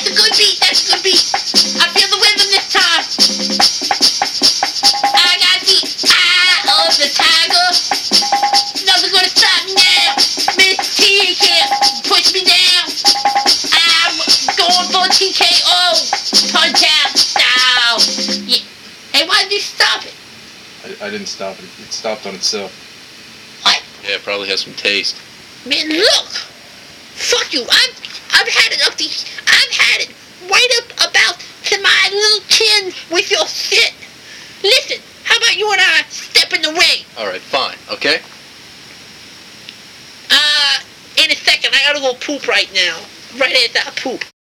That's a good beat. That's a good beat. I feel the rhythm this time. I got the eye of the tiger. Nothing's gonna stop me now. Miss T can't push me down. I'm going for TKO. Touchdown style. Yeah. Hey, why did you stop it? I didn't stop it. It stopped on itself. What? Yeah, it probably has some taste. Man, look. Fuck you. I've had it up the. I've had it right up about to my little chin with your shit. Listen, how about you and I step in the ring? All right, fine, okay? In a second. I gotta go poop right now. Right as I poop.